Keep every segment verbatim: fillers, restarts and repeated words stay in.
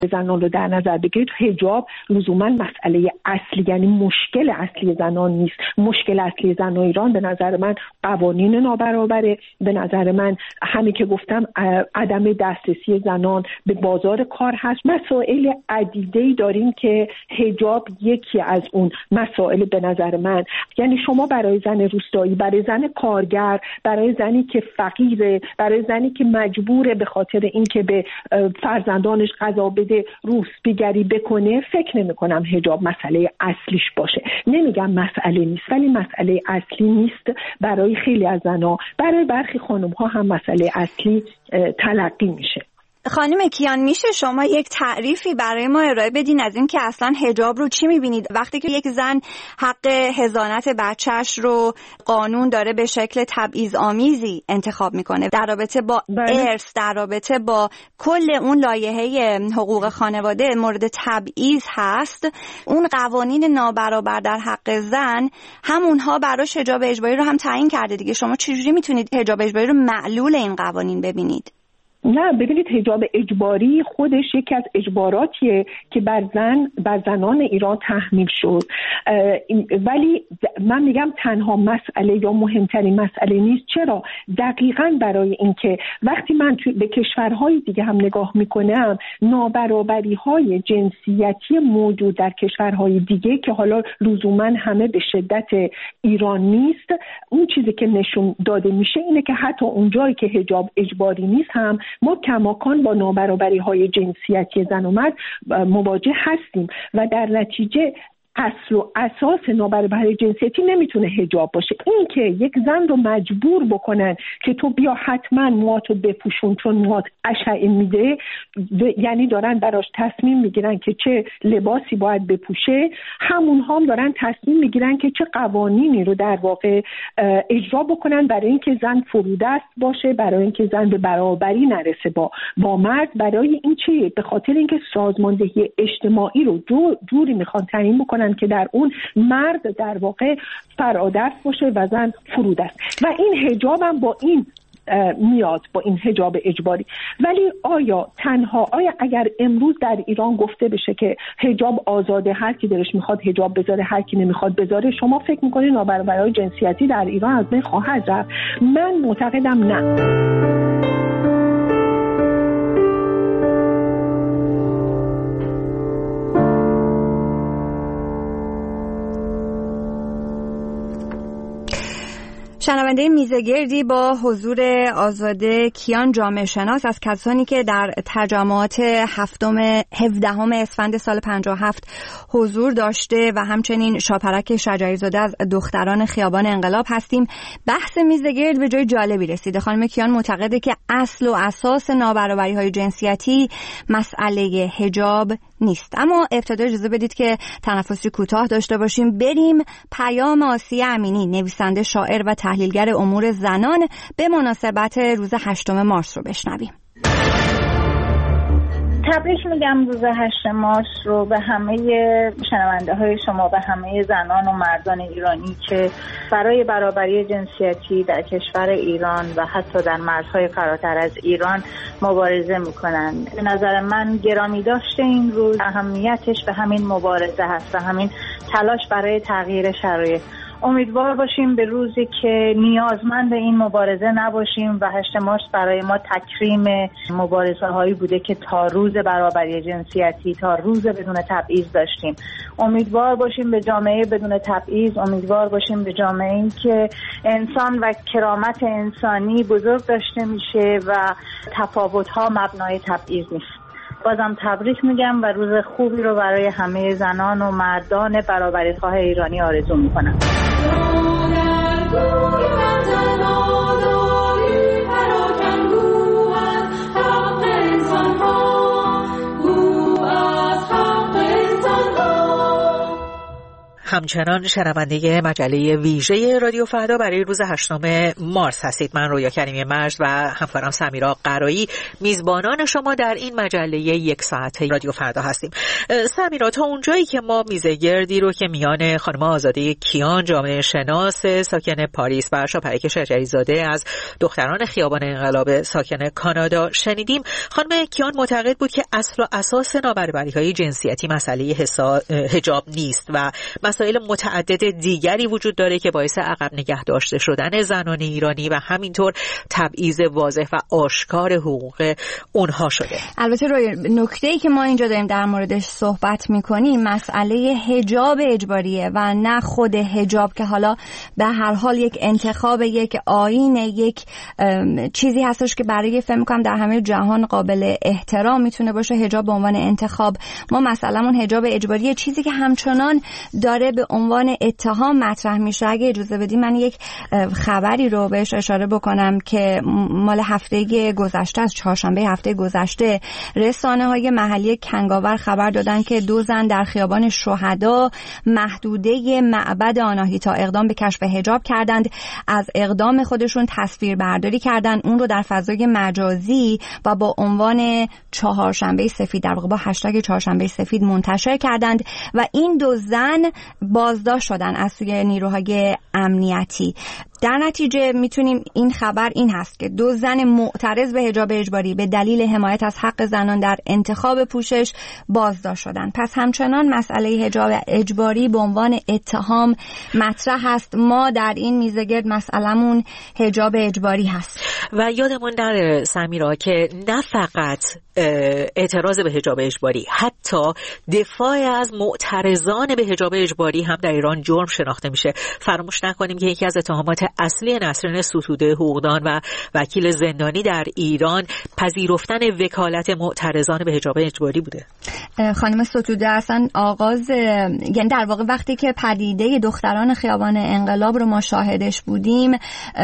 زنان رو در نظر بگیرید، حجاب لزوما مسئله اصلی، یعنی مشکل اصلی زنان نیست. مشکل اصلی زنان ایران به نظر من قوانین نابرابره، به نظر من همین که گفتم عدم دسترسی زنان به بازار کار هست. مسائل عدیده‌ای داریم که حجاب یکی از اون مسائل به نظر من. یعنی شما برای زن روستایی، برای زن کارگر، برای زنی که فقیره، برای زنی که مجبوره به خاطر اینکه به فرزندانش غذا بده روسپیگری بکنه، فکر نمی کنم حجاب مسئله اصلیش باشه. نمیگم مسئله نیست، ولی مسئله اصلی نیست برای خیلی از زنها. برای برخی خانم ها هم مسئله اصلی تلقی میشه. خانم کیان، میشه شما یک تعریفی برای ما ارائه بدین از این که اصلا حجاب رو چی میبینید وقتی که یک زن حق حضانت بچهش رو قانون داره به شکل تبعیض‌آمیزی انتخاب میکنه در رابطه با ارث، در رابطه با کل اون لایحه حقوق خانواده مورد تبعیض هست، اون قوانین نابرابر در حق زن همونها براش حجاب اجباری رو هم تعیین کرده دیگه. شما چجوری میتونید حجاب اجباری رو معلول این قوانین ببینید؟ نه، ببینید حجاب اجباری خودش یکی از اجباراتیه که بر زن بر زنان ایران تحمیل شد، ولی من میگم تنها مسئله یا مهمترین مسئله نیست. چرا؟ دقیقاً برای اینکه وقتی من به کشورهای دیگه هم نگاه میکنم، نابرابری‌های جنسیتی موجود در کشورهای دیگه که حالا لزوماً همه به شدت ایران نیست، اون چیزی که نشون داده میشه اینه که حتی اونجایی که حجاب اجباری نیست هم ما کماکان با نابرابری‌های جنسیتی زن و مرد مواجه هستیم و در نتیجه اصل و اساس نابرابری جنسیتی نمیتونه حجاب باشه. این که یک زن رو مجبور بکنن که تو بیا حتما موهاتو بپوشون چون موهات اشعه میده، یعنی دارن براش تصمیم میگیرن که چه لباسی باید بپوشه، همون هم دارن تصمیم میگیرن که چه قوانینی رو در واقع اجرا بکنن برای اینکه زن فرودست باشه، برای اینکه زن به برابری نرسه با با مرد. برای این چیه؟ به خاطر اینکه سازماندهی اجتماعی رو جو جوری میخوان تعیین بکنن که در اون مرد در واقع فرادست باشه و زن فرودست. و این حجاب هم با این میاد، با این حجاب اجباری. ولی آیا تنها آیا اگر امروز در ایران گفته بشه که حجاب آزاده، هر کی دلش میخواد حجاب بذاره، هر کی نمیخواد بذاره، شما فکر میکنید نابرابری‌های جنسیتی در ایران از بین خواهد رفت؟ من معتقدم نه. شنونده میزگردی با حضور آزاده کیان، جامعه شناس، از کسانی که در تجمعات هفتم هفدهم اسفند سال پنجاه و هفت حضور داشته و همچنین شاپرک شجاعی زاده از دختران خیابان انقلاب هستیم. بحث میزگرد به جای جالبی رسیده. خانم کیان معتقده که اصل و اساس نابرابری‌های جنسیتی مسئله حجاب نیست. اما ابتدا اجازه بدید که تنفسی کوتاه داشته باشیم. بریم پیام آسیه امینی، نویسنده، شاعر و تحلیلگر امور زنان، به مناسبت روز هشتم مارس رو بشنویم. تبریک میگم روز هشتم مارس رو به همه شنونده های شما، به همه زنان و مردان ایرانی که برای برابری جنسیتی در کشور ایران و حتی در مرزهای فراتر از ایران مبارزه میکنن. به نظر من گرامی داشته این روز، اهمیتش به همین مبارزه هست و همین تلاش برای تغییر شرایط. امیدوار باشیم به روزی که نیازمند این مبارزه نباشیم و هشتم مارس برای ما تکریم مبارزه هایی بوده که تا روز برابری جنسیتی، تا روز بدون تبعیض داشتیم. امیدوار باشیم به جامعه بدون تبعیض، امیدوار باشیم به جامعه‌ای که انسان و کرامت انسانی بزرگ داشته میشه و تفاوت ها مبنای تبعیض نیست. بازم تبریک میگم و روز خوبی رو برای همه زنان و مردان برابری‌خواه ایرانی آرزو میکنم. همچنان شنونده مجله ویژه رادیو فردا برای روز هشتم مارس هستید. من رویا کریمی مجد و همکارم سمیرا قرایی میزبانان شما در این مجله یک ساعته رادیو فردا هستیم. سمیرا، تا اونجایی که ما میزه گردی رو که میان خانم آزاده کیان جامعه شناس ساکن پاریس و شاپرک شجری زاده از دختران خیابان انقلاب ساکن کانادا شنیدیم، خانم کیان معتقد بود که اصل و اساس نابرابری‌های جنسیتی مسئله حجاب نیست و مسائل متعدد دیگری وجود داره که باعث عقب نگه داشته شدن زنان ایرانی و همینطور تبعیض واضح و آشکار حقوق اونها شده. البته روی نکته‌ای که ما اینجا داریم در موردش صحبت می‌کنیم مسئله حجاب اجباریه و نه خود حجاب که حالا به هر حال یک انتخاب، یک آیین، یک چیزی هستش که برای فهم می‌کنم در همه جهان قابل احترام میتونه باشه. حجاب به عنوان انتخاب، ما مثلا حجاب اجباریه، چیزی که همچنان داره به عنوان اتهام مطرح میشه. اگه اجازه بدی من یک خبری رو بهش اشاره بکنم که مال هفته گذشته از چهارشنبه هفته گذشته رسانه‌های محلی کنگاور خبر دادن که دو زن در خیابان شهدا محدوده معبد آناهیتا اقدام به کشف حجاب کردند. از اقدام خودشون تصویر برداری کردند، اون رو در فضای مجازی و با عنوان چهارشنبه سفید، در واقع با هشتگ چهارشنبه سفید منتشر کردند و این دو زن بازداشت شدن از سوی نیروهای امنیتی. در نتیجه میتونیم این خبر این هست که دو زن معترض به حجاب اجباری به دلیل حمایت از حق زنان در انتخاب پوشش بازداشت شدن. پس همچنان مسئله حجاب اجباری به عنوان اتهام مطرح است. ما در این میزگرد مسئلمون حجاب اجباری هست. و یادمون در سمیرا که نه فقط اعتراض به حجاب اجباری، حتی دفاع از معترضان به حجاب اجباری هم در ایران جرم شناخته میشه. فراموش نکنیم که یکی از اتهامات اصلی نسرین ستوده، حقوقدان و وکیل زندانی در ایران، پذیرفتن وکالت معترضان به حجاب اجباری بوده. خانم ستوده اصلا آغاز، یعنی در واقع وقتی که پدیده دختران خیابان انقلاب رو ما شاهدش بودیم،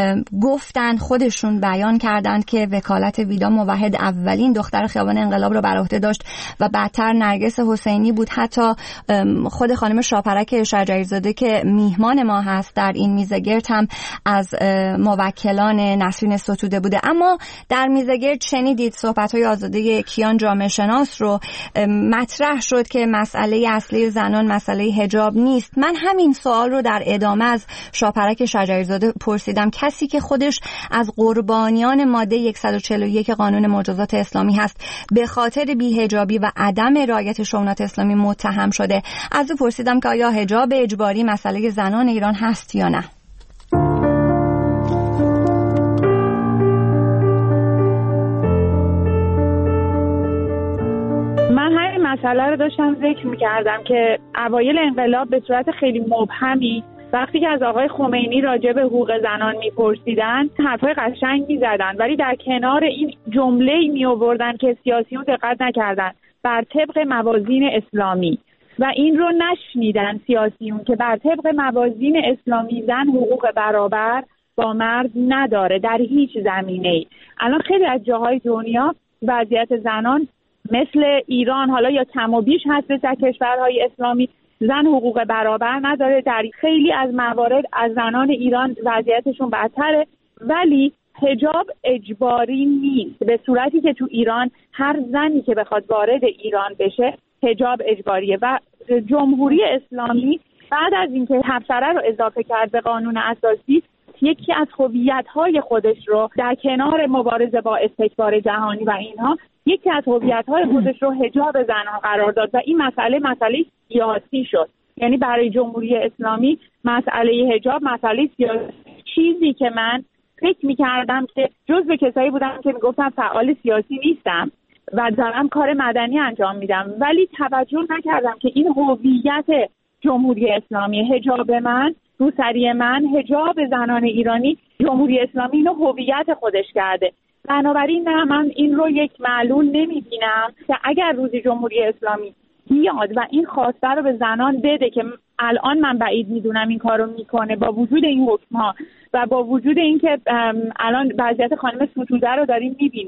گفتن، خودشون بیان کردند که وکالت ویدا موحد اولین دختر خیابان انقلاب رو بر عهده داشت و بعدتر نرگس حسینی بود. حتی خود خانم شاپرک شجری زاده که میهمان ما هست در این میزگرد هم از موکلان نسرین ستوده بوده. اما در میزگرد شنیدید صحبت‌های آزاده کیان جامعه شناس رو، مطرح شد که مسئله اصلی زنان مسئله حجاب نیست. من همین سوال رو در ادامه از شاپرک شجری زاده پرسیدم، کسی که خودش از قربانیان ماده صد و چهل و یک قانون مجازات اسلامی هست به خاطر بی‌حجابی و عدم رعایت شونات اسلامی متهم شده. از او پرسیدم که آیا حجاب اجباری مسئله زنان ایران هست یا نه؟ من همین مسئله رو داشتم ذکر می‌کردم که اوایل انقلاب به صورت خیلی مبهمی وقتی که از آقای خمینی راجع به حقوق زنان میپرسیدن حرفای قشنگی زدن، ولی در کنار این جمله‌ای میآوردن که سیاسیون دقت نکردن بر طبق موازین اسلامی و این رو نشنیدن سیاسیون که بر طبق موازین اسلامی زن حقوق برابر با مرد نداره در هیچ زمینه‌ای. الان خیلی از جاهای دنیا وضعیت زنان مثل ایران حالا یا کم و بیش هست در کشورهای اسلامی، زن حقوق برابر نداره. در خیلی از موارد از زنان ایران وضعیتشون بدتره، ولی حجاب اجباری نیست به صورتی که تو ایران هر زنی که بخواد وارد ایران بشه حجاب اجباریه. و جمهوری اسلامی بعد از اینکه تبصره رو اضافه کرد به قانون اساسی، یکی از هویت‌های خودش رو در کنار مبارزه با استکبار جهانی و اینها، یکی از هویت‌های خودش رو حجاب زنان قرار داد و این مسئله مسئله سیاسی شد. یعنی برای جمهوری اسلامی مسئله حجاب مسئله سیاسی، چیزی که من فکر می‌کردم که جزو کسایی بودم که میگفتم فعال سیاسی نیستم و دارم کار مدنی انجام میدم، ولی توجه نکردم که این هویت جمهوری اسلامی، حجاب من، روسری من، حجاب زنان ایرانی، جمهوری اسلامی اینو هویت خودش کرده. بنابراین نه، من این رو یک معلول نمیبینم که اگر روزی جمهوری اسلامی بیاد و این خواسته رو به زنان بده که الان من بعید میدونم این کار رو میکنه با وجود این حکم‌ها و با وجود اینکه الان وضعیت خانم ستوده رو داریم میبینیم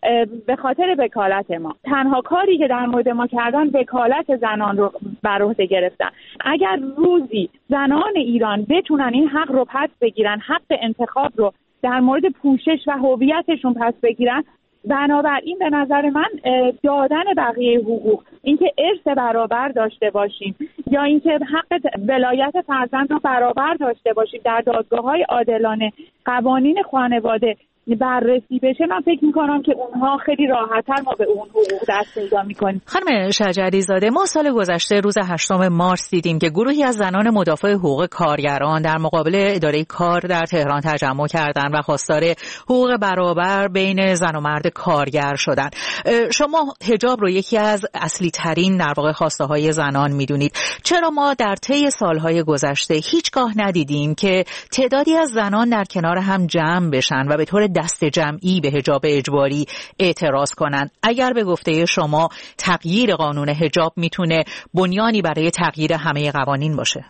به خاطر وکالت ما. تنها کاری که در مورد ما کردن وکالت زنان رو بر عهده گرفتن. اگر روزی زنان ایران بتونن این حق رو پس بگیرن، حق انتخاب رو در مورد پوشش و هویتشون پس بگیرن، بنابراین به نظر من دادن بقیه حقوق، اینکه ارث برابر داشته باشیم یا اینکه حق ولایت فرزند رو برابر داشته باشیم در دادگاه‌های عادلانه، قوانین خانواده بررسی بشه، من فکر میکنم که اونها خیلی راحت‌تر ما به اون حقوق دست پیدا میکنیم. خانم شجری زاده، ما سال گذشته روز هشتم مارس دیدیم که گروهی از زنان مدافع حقوق کارگران در مقابل اداره کار در تهران تجمع کردند و خواستار حقوق برابر بین زن و مرد کارگر شدند. شما حجاب رو یکی از اصلی ترین در واقع خواسته های زنان میدونید. چرا ما در طی سالهای گذشته هیچگاه ندیدیم که تعدادی از زنان در کنار هم جمع بشن و به طور دست جمعی به حجاب اجباری اعتراض کنند؟ اگر به گفته شما تغییر قانون حجاب میتونه بنیانی برای تغییر همه قوانین باشه؟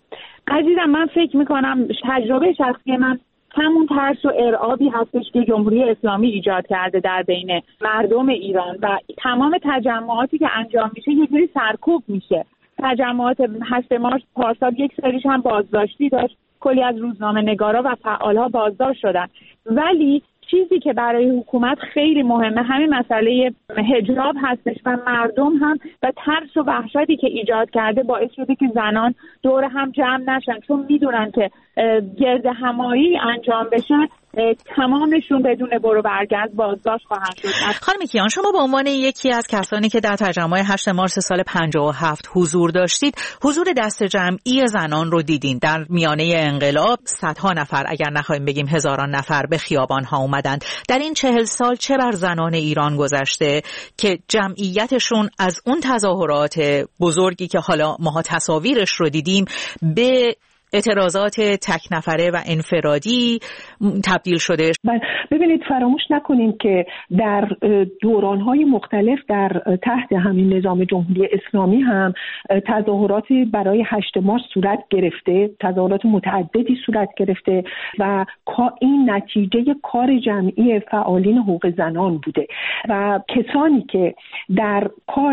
عزیزم، من فکر میکنم تجربه شخصی من همون ترس و ارعابی هستش که جمهوری اسلامی ایجاد کرده در بین مردم ایران و تمام تجمعاتی که انجام میشه یه جوری سرکوب میشه. تجمعات هشت مارس پارسال یک سریش هم بازداشتی داشت، کلی از روزنامه نگارا و فعالها بازداشت شدن، ولی چیزی که برای حکومت خیلی مهمه همین مسئله حجاب هستش و مردم هم و ترس و وحشتی که ایجاد کرده باعث شده که زنان دور هم جمع نشن، چون میدونن که گرد همایی انجام بشه تمامشون بدون برو برگرد بازداشت خواهند شد. خانم کیان، شما به عنوان یکی از کسانی که در تجمع هشت مارس سال پنجاه و هفت حضور داشتید، حضور دست جمعی زنان رو دیدین. در میانه انقلاب صدها نفر، اگر نخواهیم بگیم هزاران نفر، به خیابان ها اومدند. در این چهل سال چه بر زنان ایران گذشته که جمعیتشون از اون تظاهرات بزرگی که حالا ما تصاویرش رو دیدیم به اعتراضات تک نفره و انفرادی تبدیل شده؟ ببینید، فراموش نکنیم که در دوران‌های مختلف در تحت همین نظام جمهوری اسلامی هم تظاهراتی برای هشت مارس صورت گرفته، تظاهرات متعددی صورت گرفته و این نتیجه کار جمعی فعالین حقوق زنان بوده و کسانی که در کار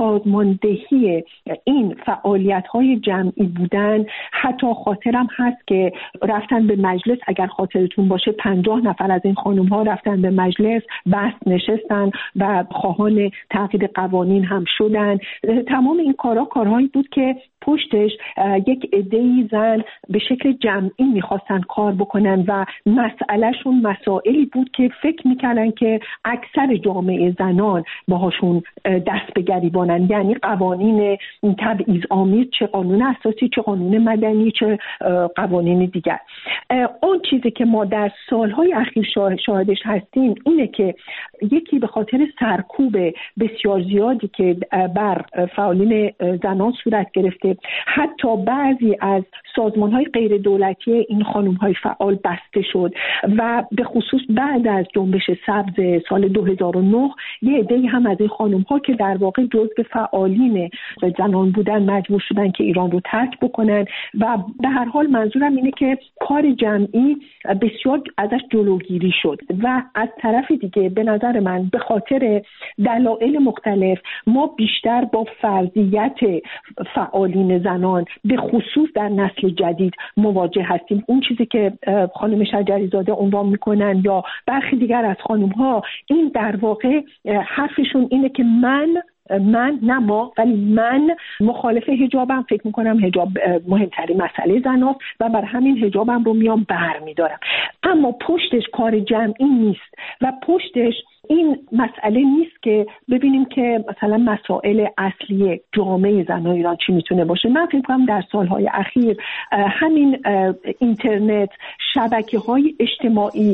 سازماندهی این فعالیت‌های جمعی بودن، حتی خاطرم هست که رفتن به مجلس، اگر خاطرتون باشه پنجاه نفر از این خانم ها رفتن به مجلس، بس نشستن و خواهان تغییر قوانین هم شدن. تمام این کارها کارهایی بود که پشتش یک عده‌ای زن به شکل جمعی میخواستن کار بکنن و مسئلهشون مسائلی بود که فکر میکنن که اکثر جامعه زنان باهاشون دست به گریبانن، یعنی قوانین تبعیض آمیز، چه قانون اساسی، چه قانون مدنی، چه قوانین دیگر. اون چیزی که ما در سالهای اخیر شاهدش هستیم اینه که یکی به خاطر سرکوب بسیار زیادی که بر فعالین زنان صورت گرفته، حتی بعضی از سازمان‌های غیر دولتی این خانم‌های فعال بسته شد و به خصوص بعد از جنبش سبز سال دو هزار و نه یه عده‌ای هم از این خانم‌ها که در واقع جزو فعالین زنان بودن مجبور شدن که ایران رو ترک بکنن و به هر حال منظورم اینه که کار جمعی بسیار ازش جلوگیری شد و از طرف دیگه به نظر من به خاطر دلایل مختلف ما بیشتر با فرضیت فعالین زنان به خصوص در نسل جدید مواجه هستیم. اون چیزی که خانم شجری زاده عنوان میکنن یا برخی دیگر از خانم ها، این در واقع حرفشون اینه که من من نه ما ولی من مخالف حجابم، فکر میکنم حجاب مهمترین مسئله زناست و بر همین حجابم رو میام بر میدارم. اما پشتش کار جمعی نیست و پشتش این مسئله نیست که ببینیم که مثلا مسائل اصلی جامعه زنان ایران چی میتونه باشه. من فکر کنم در سالهای اخیر همین اینترنت، شبکه‌های اجتماعی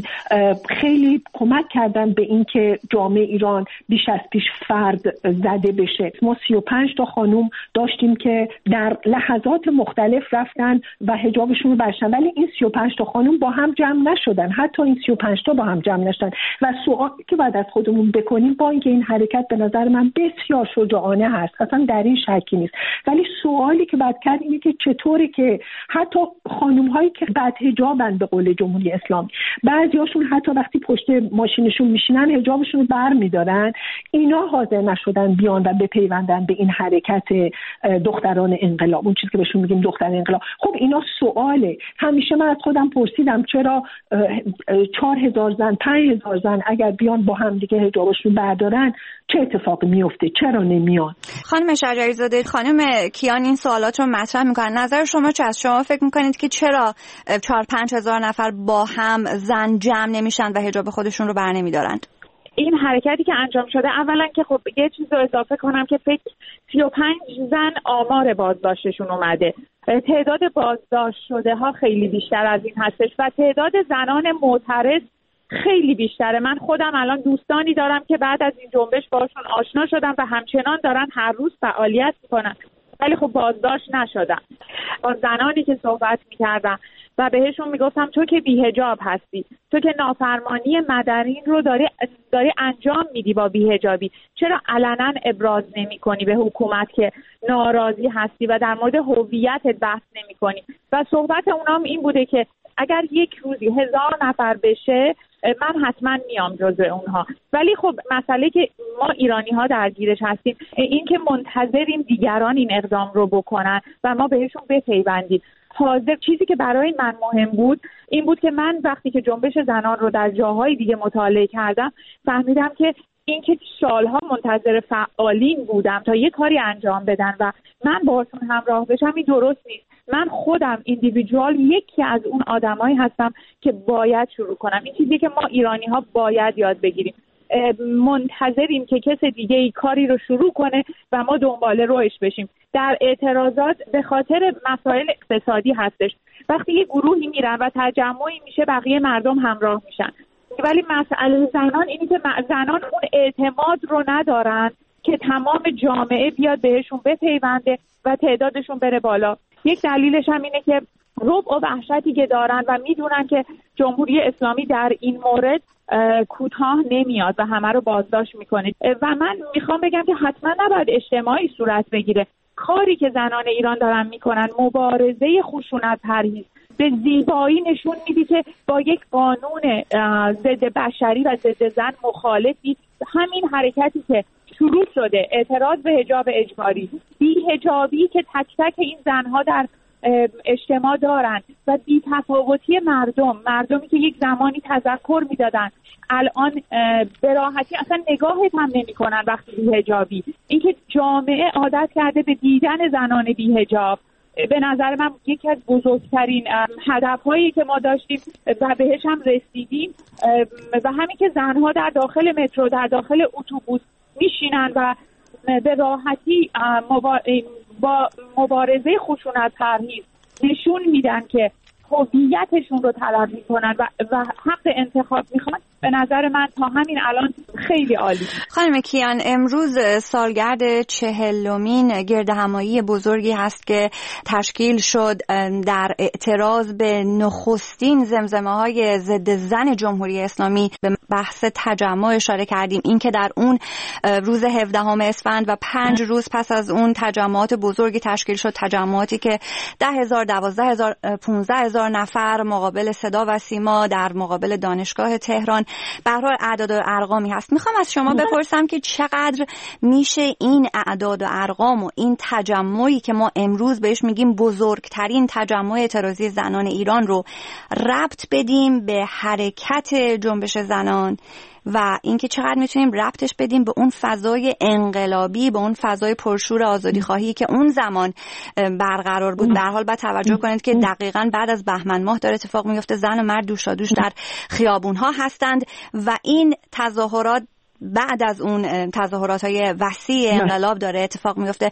خیلی کمک کردن به این که جامعه ایران بیش از پیش فرد زده بشه. ما سی و پنج تا خانم داشتیم که در لحظات مختلف رفتن و حجابشون رو برشن، ولی این سی و پنج تا خانم با هم جمع نشدن، حتی این سی و پنج تا با هم جمع نشدن و سوالی که بعد از از خودمون بکنیم، با اینکه این حرکت به نظر من بسیار شجاعانه هست، اصلا در این شکی نیست، ولی سوالی که بعد کرد اینه که چطوری که حتی خانم هایی که قد حجابن به قول جمهوری اسلامی، بعضیاشون حتی وقتی پشت ماشینشون میشینن حجابشون رو برمیدارن، اینا حاضر نشدن بیان و بپیوندن به این حرکت دختران انقلاب، اون چیزی که بهشون میگیم دختر انقلاب. خب اینا سواله. همیشه من از خودم پرسیدم چرا چهار هزار زن، پنج هزار زن اگر بیان با هم دیگه حجابشون بردارن چه اتفاقی میفته؟ چرا نمیان؟ خانم شجری‌زاده زاده، خانم کیان این سوالات رو مطرح میکنن. نظر شما چه است؟ شما فکر میکنید که چرا چهار پنج هزار نفر با هم زن جمع نمیشن و حجاب خودشون رو برنمیدارند؟ این حرکتی که انجام شده، اولا که خب یه چیز رو اضافه کنم که فکر سی و پنج زن آمار بازداشتشون اومده. تعداد بازداشت شده ها خیلی بیشتر از این هستش و تعداد زنان معترض خیلی بیشتره. من خودم الان دوستانی دارم که بعد از این جنبش باشون آشنا شدم و همچنان دارن هر روز فعالیت میکنن، ولی خب بازداشت نشدن. با زنانی که صحبت میکردم و بهشون میگفتم تو که بی‌حجاب هستی، تو که نافرمانی مدنی رو داری داری انجام میدی با بی‌حجابی، چرا علنا ابراز نمی‌کنی به حکومت که ناراضی هستی و در مورد هویتت بحث نمی‌کنی؟ و صحبت اونام این بوده که اگر یک روزی هزار نفر بشه من حتما میام جزو اونها. ولی خب مسئله که ما ایرانی ها درگیرش هستیم این که منتظریم دیگران این اقدام رو بکنن و ما بهشون بپیوندیم. حاضر چیزی که برای من مهم بود این بود که من وقتی که جنبش زنان رو در جاهای دیگه مطالعه کردم فهمیدم که این که سالها منتظر فعالین بودم تا یه کاری انجام بدن و من باهاشون همراه بشم این درست نیست. من خودم ایندیویدوال یکی از اون آدمایی هستم که باید شروع کنم. این چیزی که ما ایرانی ها باید یاد بگیریم. منتظریم که کس دیگه ای کاری رو شروع کنه و ما دنباله روش بشیم. در اعتراضات به خاطر مسائل اقتصادی هستش. وقتی یه گروهی میرن و تجمعی میشه بقیه مردم همراه میشن. ولی مسئله زنان اینی که زنان اون اعتماد رو ندارن که تمام جامعه بیاد بهشون بپیونده و تعدادشون بره بالا. یک دلیلش هم اینه که ربع و وحشتی که دارن و میدونن که جمهوری اسلامی در این مورد کوتاه نمیاد و همه رو بازداشت میکنه. و من میخوام بگم که حتما نباید اجتماعی صورت بگیره. کاری که زنان ایران دارن میکنن مبارزه خشونت پرهیز به زیبایی نشون میدی که با یک قانون ضد بشری و ضد زن مخالفی. همین حرکتی که شروع شده، اعتراض به حجاب اجباری، بی حجابی که تک تک این زنها در اجتماع دارن و بی تفاوتی مردم، مردمی که یک زمانی تذکر میدادن الان به راحتی اصلا نگاهت هم نمی کنن وقتی بی حجابی. اینکه جامعه عادت کرده به دیدن زنان بی حجاب به نظر من یکی از بزرگترین هدفهایی که ما داشتیم و بهش هم رسیدیم. و همین که زنها در داخل مترو، در داخل اتوبوس میشینن و به راحتی با مبارزه خشونت پرهیز نشون میدن که هویتشون رو طلب میکنن و, و حق انتخاب میخوان، به نظر من تا همین الان خیلی عالی. خانم کیان، امروز سالگرد چهلمین گردهمایی بزرگی هست که تشکیل شد در اعتراض به نخستین زمزمه های ضد زن جمهوری اسلامی. به بحث تجمع اشاره کردیم، این که در اون روز هفدهم اسفند و پنج روز پس از اون تجمعات بزرگی تشکیل شد، تجمعاتی که ده هزار، دوازده هزار، پونزده هزار نفر مقابل صدا و سیما در مقابل دانشگاه تهران. به هر حال اعداد و ارقامی هست. میخوام از شما بپرسم که چقدر میشه این اعداد و ارقام و این تجمعی که ما امروز بهش میگیم بزرگترین تجمع اعتراضی زنان ایران رو ربط بدیم به حرکت جنبش زنان و اینکه چقدر میتونیم ربطش بدیم به اون فضای انقلابی، به اون فضای پرشور آزادی خواهی که اون زمان برقرار بود. به هر حال باید توجه کنید که دقیقاً بعد از بهمن ماه داره اتفاق میفته، زن و مرد دوشادوش در خیابون‌ها هستند و این تظاهرات بعد از اون تظاهرات‌های وسیع انقلاب داره اتفاق میفته.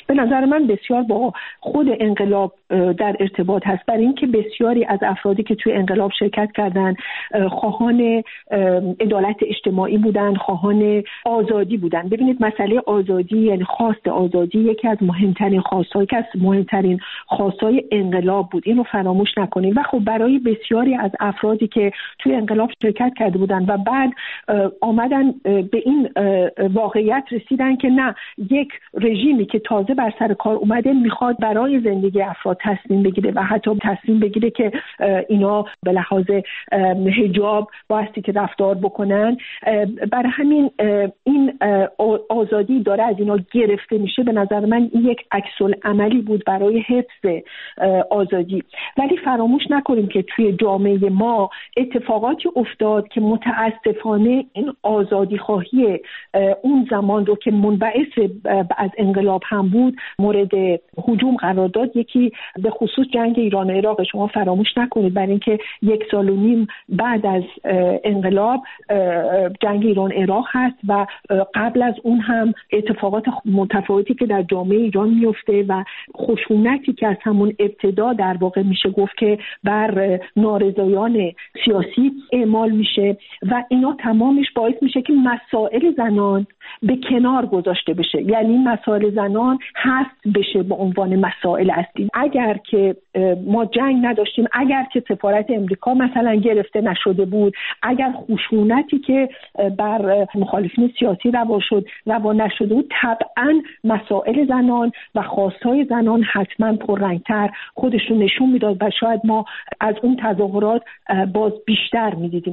به نظر من بسیار با خود انقلاب در ارتباط هست، برای اینکه بسیاری از افرادی که توی انقلاب شرکت کردن خواهان عدالت اجتماعی بودن، خواهان آزادی بودن. ببینید مسئله آزادی یعنی خواست آزادی یکی از مهمترین خواست‌های که از مهمترین خواست‌های انقلاب بود، اینو فراموش نکنید. و خب برای بسیاری از افرادی که توی انقلاب شرکت کرده بودن و بعد آمدن به این واقعیت رسیدن که نه، یک رژیمی که تازه بر سر کار اومده میخواد برای زندگی افراد تصمیم بگیره و حتی تصمیم بگیره که اینا به لحاظ حجاب بایستی که رفتار بکنن. برای همین این آزادی داره از اینا گرفته میشه. به نظر من این یک عکس‌العملی بود برای حفظ آزادی. ولی فراموش نکنیم که توی جامعه ما اتفاقاتی افتاد که متاسفانه این آزادی خواهی اون زمان رو که منبعث از انقلاب هم بود مورد هجوم قرار داد. یکی به خصوص جنگ ایران و عراق، شما فراموش نکنید برای اینکه یک سال و نیم بعد از انقلاب جنگ ایران عراق هست و قبل از اون هم اتفاقات متفاوتی که در جامعه ایران میفته و خشونتی که از همون ابتدا در واقع میشه گفت که بر نارضایان سیاسی اعمال میشه و اینا تمامش باعث میشه که مسائل زنان به کنار گذاشته بشه، یعنی مسائل زنان حذف بشه به عنوان مسائل اصلی. اگر که ما جنگ نداشتیم، اگر که سفارت امریکا مثلا گرفته نشده بود، اگر خشونتی که بر مخالفین سیاسی روا شد روا نشده بود، طبعا مسائل زنان و خواستهای زنان حتما پررنگتر خودشون نشون میداد و شاید ما از اون تظاهرات باز بیشتر میدیدیم.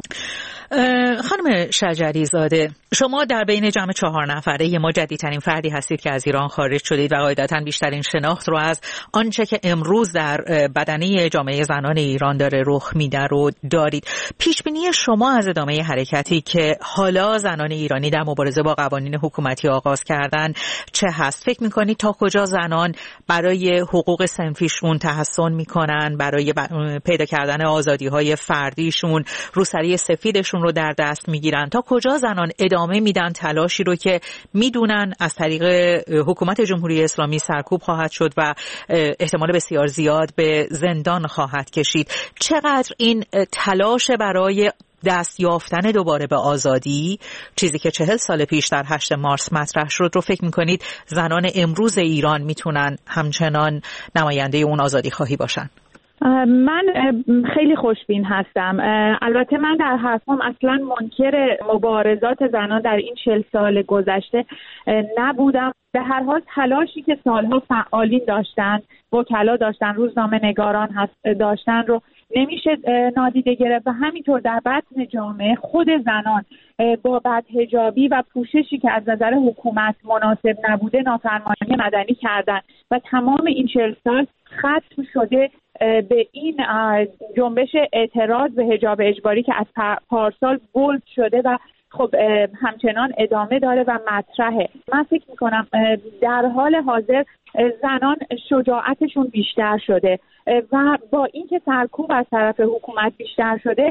خانم شجری زاده، شما در بین جمع چهار نفره ما جدیدترین فردی هستید که از ایران خارج شدید و قاعدتاً بیشترین شناخت رو از آنچه که امروز در بدنه جامعه زنان ایران داره رخ میده رو دارید. پیشبینی شما از ادامه حرکتی که حالا زنان ایرانی در مبارزه با قوانین حکومتی آغاز کردن چه هست؟ فکر میکنید تا کجا زنان برای حقوق صنفیشون تحصن میکنن، برای پیدا کردن آزادی‌های فردیشون روسری سفیدشون رو در دست میگیرن؟ تا کجا زنان ادامه میدن تلاشی رو که میدونن از طریق حکومت جمهوری اسلامی سرکوب خواهد شد و احتمال بسیار زیاد به زندان خواهد کشید؟ چقدر این تلاش برای دست یافتن دوباره به آزادی، چیزی که چهل سال پیش در هشتم مارس مطرح شد، رو فکر میکنید زنان امروز ایران میتونن همچنان نماینده اون آزادی خواهی باشن؟ من خیلی خوشبین هستم. البته من در حرفم اصلا منکر مبارزات زنان در این چهل سال گذشته نبودم. به هر حال تلاشی که سالها فعالین داشتن، وکلا داشتن، روزنامه نگاران داشتن رو نمیشه نادیده گرفت و همینطور در بطن جامعه خود زنان با بدحجابی و پوششی که از نظر حکومت مناسب نبوده نافرمانی مدنی کردن و تمام این چهل سال ختم شده به این جنبش اعتراض به حجاب اجباری که از پارسال بولد شده و خب همچنان ادامه داره و مطرحه. من فکر میکنم در حال حاضر زنان شجاعتشون بیشتر شده و با اینکه سرکوب از طرف حکومت بیشتر شده،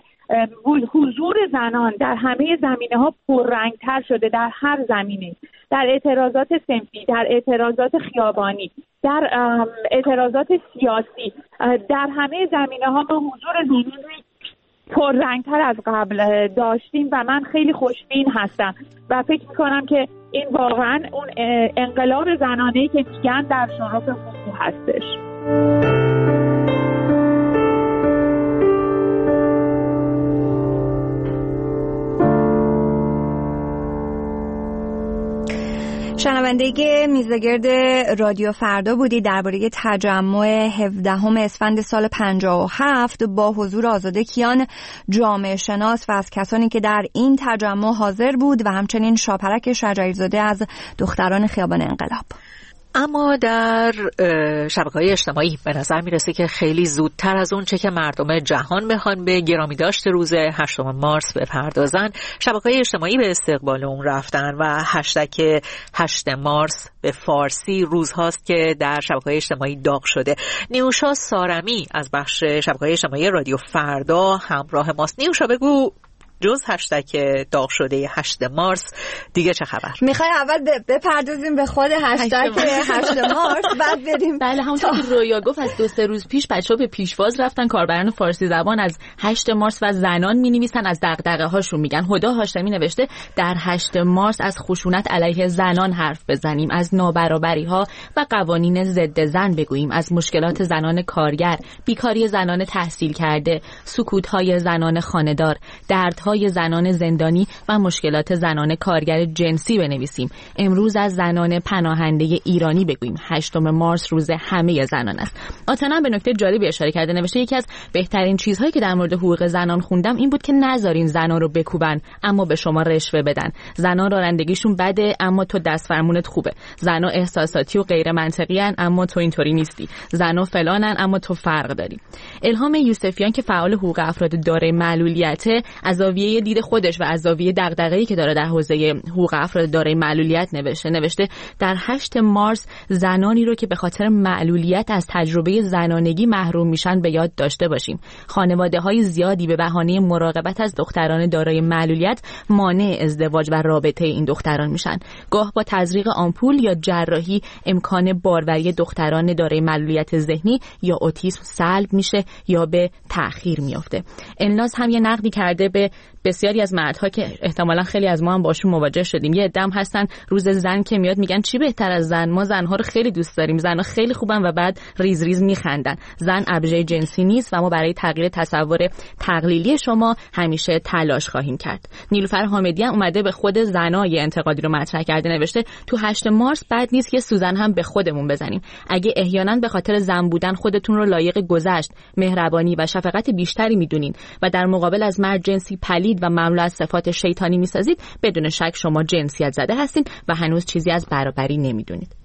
حضور زنان در همه زمینه‌ها پررنگتر شده، در هر زمینه، در اعتراضات صنفی، در اعتراضات خیابانی، در اعتراضات سیاسی، در همه زمینه‌ها ما حضور زنان پررنگتر از قبل داشتیم و من خیلی خوشبین هستم و فکر میکنم که این واقعا اون انقلاب زنانه‌ای که میگن در شرف حقوق هستش. شنونده میزگرد رادیو فردا بودی درباره تجمع هفدهم اسفند سال پنجاه و هفت با حضور آزاده کیان جامعه شناس و از کسانی که در این تجمع حاضر بود و همچنین شاپرک شجری زاده از دختران خیابان انقلاب. اما در شبکه‌های اجتماعی به نظر میرسه که خیلی زودتر از اون چه که مردم جهان بخوان به گرامی داشت روز هشتم مارس بپردازن، شبکه‌های اجتماعی به استقبال اون رفتن و هشتگ هشتم مارس به فارسی روزهاست که در شبکه‌های اجتماعی داغ شده. نیوشا سارمی از بخش شبکه‌های اجتماعی رادیو فردا همراه ماست. نیوشا، بگو جز هشتگ داغ شده هشت مارس دیگه چه خبر؟ میخوای اول بپردازیم به خود هشتگ هشت مارس بعد بریم؟ بله، همونطور که رویا گفت از دو سه روز پیش بچه‌ها به پیشواز رفتن. کاربران فارسی زبان از هشت مارس و زنان می‌نویسن، از دغدغه هاشون میگن. هدا هاشمی نوشته در هشت مارس از خشونت علیه زنان حرف بزنیم، از نابرابری‌ها و قوانین ضد زن بگوییم، از مشکلات زنان کارگر، بیکاری زنان تحصیل کرده، سکوت‌های زنان خانه‌دار، دردهای زنان زندانی و مشکلات زنان کارگر جنسی بنویسیم. امروز از زنان پناهنده ایرانی بگوییم. هشتم مارس روز همه زنان است. آتنا به نکته جالبی اشاره کرده، نوشته یکی از بهترین چیزهایی که در مورد حقوق زنان خوندم این بود که نذارین زنان رو بکوبن اما به شما رشوه بدن. زنان رانندگیشون بده اما تو دست فرمونت خوبه. زنان احساساتی و غیر منطقی ان اما تو اینطوری نیستی. زنان فلانن اما تو فرق داری. الهام یوسفیان که فعال حقوق افراد دارای معلولیت، از زاویه دید خودش و از زاویه دغدغه‌ای که داره در حوزه حقوق افراد دارای معلولیت نوشته نوشته در هشت مارس زنانی رو که به خاطر معلولیت از تجربه زنانگی محروم میشن به یاد داشته باشیم. خانواده‌های زیادی به بهانه مراقبت از دختران دارای معلولیت مانع ازدواج و رابطه این دختران میشن. گاه با تزریق آمپول یا جراحی امکان باروری دختران دارای معلولیت ذهنی یا اوتیسم سلب میشه یا به تأخیر میافته. الناز هم یه نقدی کرده به بسیاری از مردها که احتمالاً خیلی از ما هم باشون مواجه شدیم. یه عده‌ام هستن روز زن که میاد میگن چی بهتر از زن، ما زنها رو خیلی دوست داریم، زنها خیلی خوبن و بعد ریز ریز میخندن. زن ابژه جنسی نیست و ما برای تغییر تصور تقلیلی شما همیشه تلاش خواهیم کرد. نیلوفر حامدی هم اومده به خود زنای انتقادی رو مطرح کرده، نوشته تو هشت مارس بد نیست که سوزن هم به خودمون بزنیم. اگه احیانا به خاطر زن بودن خودتون رو لایق گذشت، مهربانی و شفقت بیشتری میدونین و در مقابل از مرد جنسی پلید و مملو از صفات شیطانی میسازید، بدون شک شما جنسیت زده هستین و هنوز چیزی از برابری نمیدونید.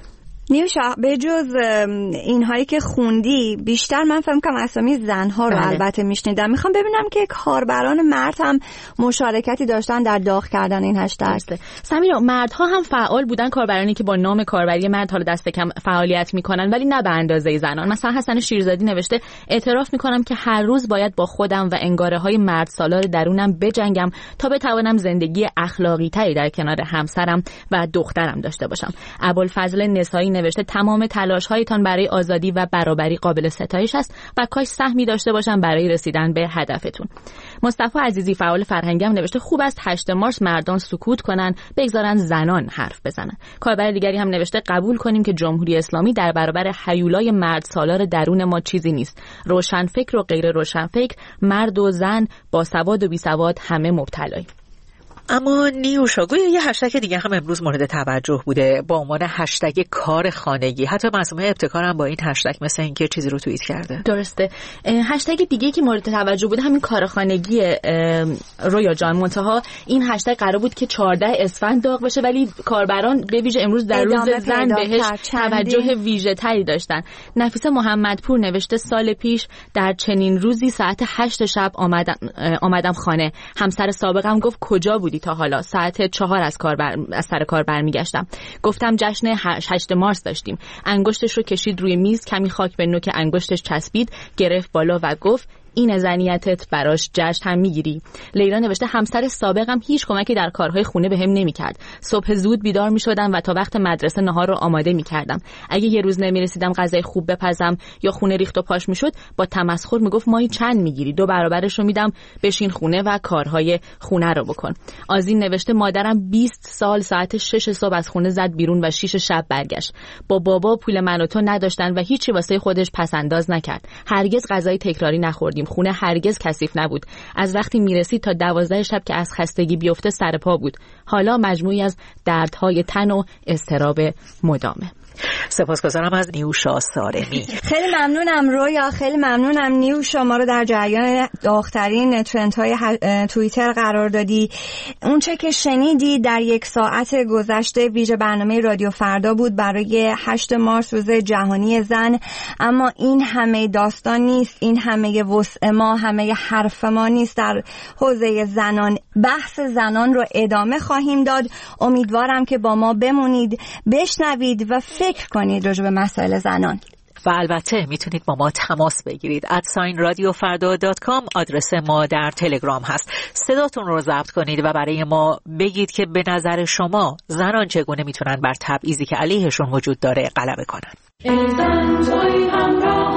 نیوشا، به جز اینهایی که خوندی بیشتر من فهم کنم اسامی زنها رو بله. البته میشنیدم. میخوام ببینم که کاربران مرد هم مشارکتی داشتن در داغ کردن این هشتگ. سمیرا، مردها هم فعال بودن، کاربرانی که با نام کاربری مرد حالا دست کم فعالیت میکنن ولی نه به اندازه زنان. مثلا حسن شیرزادی نوشته اعتراف میکنم که هر روز باید با خودم و انگاره های مرد سالار درونم بجنگم تا بتوانم زندگی اخلاقی تری در کنار همسرم و دخترم داشته باشم. ابوالفضل نسایی نوشته تمام تلاش‌هایتان برای آزادی و برابری قابل ستایش است و کاش سهمی داشته باشم برای رسیدن به هدفتون. مصطفی عزیزی فعال فرهنگی هم نوشته خوب است هشت مارس مردان سکوت کنن، بگذارن زنان حرف بزنن. کاربر دیگری هم نوشته قبول کنیم که جمهوری اسلامی در برابر هیولای مرد سالار درون ما چیزی نیست. روشن فکر و غیر روشن فکر، مرد و زن، با سواد و بی سواد همه مبتلاییم. اما نیوشا، گویا یه هشتگ دیگه هم امروز مورد توجه بوده با عنوان هشتگ کار خانگی. حتی معصومه ابتکار هم با این هشتگ مثل اینکه چیزی رو توییت کرده. درسته. هشتگ دیگه که مورد توجه بوده همین کار خانگی رویا جان. منتها این هشتگ قرار بود که چهاردهم اسفند داغ بشه ولی کاربران به ویژه امروز در روز زن بهش توجه ویژه تری داشتن. نفیسه محمدپور نوشته سال پیش در چنین روزی ساعت هشت شب آمدم آمدم خانه. همسر سابقم گفت کجا بودی تا حالا؟ ساعت چهار از کار بر... از سر کار برمیگشتم. گفتم جشن هشت مارس داشتیم. انگشتش رو کشید روی میز، کمی خاک به نوک انگشتش چسبید، گرفت بالا و گفت این زنیتت براش جشن هم میگیری. لیلا نوشته همسر سابقم هیچ کمکی در کارهای خونه بهم نمیکرد. صبح زود بیدار میشدم و تا وقت مدرسه نهار رو آماده میکردم. اگه یه روز نمیرسیدم غذای خوب بپزم یا خونه ریخت و پاش میشد، با تمسخر میگفت مایی چند میگیری؟ دو برابرش رو میدم، بشین خونه و کارهای خونه رو بکن. آذین نوشته مادرم بیست سال ساعت شش صبح از خونه زد بیرون و شش شب برگشت. با بابا پول من و تو نداشتن و هیچی واسه خودش پس انداز نکرد. هرگز غذای تکراری نخوردیم. خونه هرگز کثیف نبود. از وقتی میرسید تا دوازده شب که از خستگی بیفته سر پا بود. حالا مجموعی از دردهای تن و اضطراب مدامه. سپاسگزارم از نیوشا سارمی. خیلی ممنونم رویا، خیلی ممنونم نیوشا، ما رو در جریان داغ‌ترین ترندهای توییتر قرار دادی. اون چه که شنیدی در یک ساعت گذشته ویژه برنامه رادیو فردا بود برای هشت مارس روز جهانی زن. اما این همه داستان نیست، این همه وسع ما، همه حرف ما نیست در حوزه زنان. بحث زنان رو ادامه خواهیم داد. امیدوارم که با ما بمونید، بشنوید و فکر کنید راجع به مسائل زنان. و البته میتونید با ما تماس بگیرید. ادساین رادیو فردا دات کام آدرس ما در تلگرام هست. صداتون رو ضبط کنید و برای ما بگید که به نظر شما زنان چگونه میتونن بر تبعیضی که علیهشون وجود داره غلبه کنن.